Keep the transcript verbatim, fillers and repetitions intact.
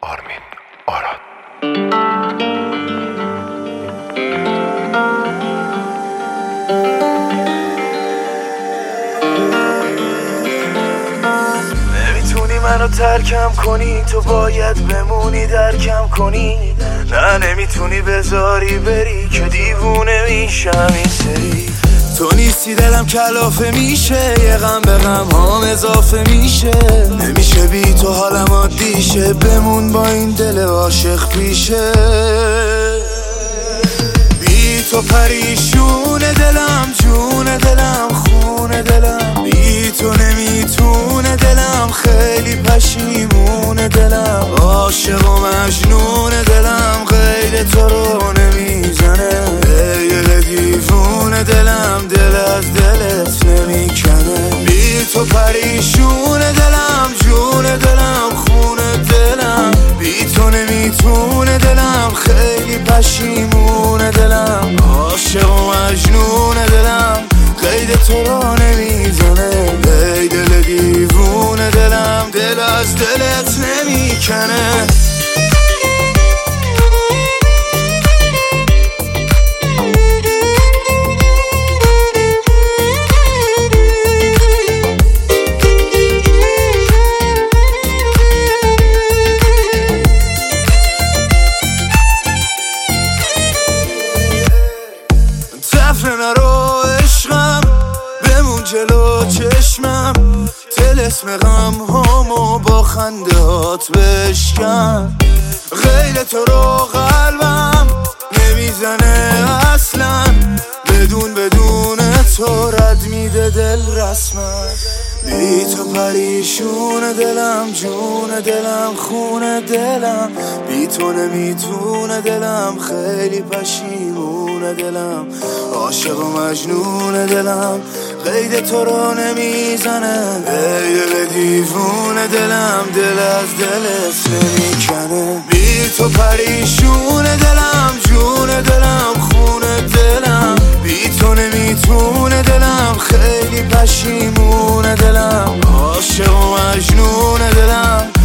آرمین آراد. نمیتونی منو ترکم کنی، تو باید بمونی درکم کنی. نه نمیتونی بذاری بری که دیوونه میشم این سری. تو نیستی دلم کلافه میشه، یه غم به غم هام اضافه میشه. نمیشه بی تو حالم عادیشه، بمون با این دل عاشق پیشه. بی تو پریشون دلم، جون دلم خون دلم. بی تو نمیتونه دلم، خیلی پشیمون دلم. عاشق و مجنون دلم، غیر تو رو نمیزنه. ای دل دیوونه دلم، دل از دلت نمیکنه. بی تو پریشون دلم، جون دلم خون دلم. بی تو نمیتونه دلم، خیلی پشیمون دلم. عاشق و مجنون دلم، قید تو رو نمیزنه. ای دل دیوونه دلم، دل از دلت نمیکنه. تفره نرو عشقم، بمون جلو چشمم. طلسم غم همو با خنده هات بشکن. غیر تو رو قلبم نمیزنه اصلا. بدون بدون تو رد میده دل رسما. بی تو پریشون دلم، جون دلم خون دلم. بی تو نمیتونه دلم، خیلی پشیمون دلم. عاشق و مجنون دلم، قید تو رو نمیزنه. ای دل دیوونه دلم، دل از دلت نمیکنه. بی تو پریشون دلم، جون دلم خون دلم. بی تو نمیتونه دلم، خیلی پشیمون دلم. عاشق و مجنون دلم،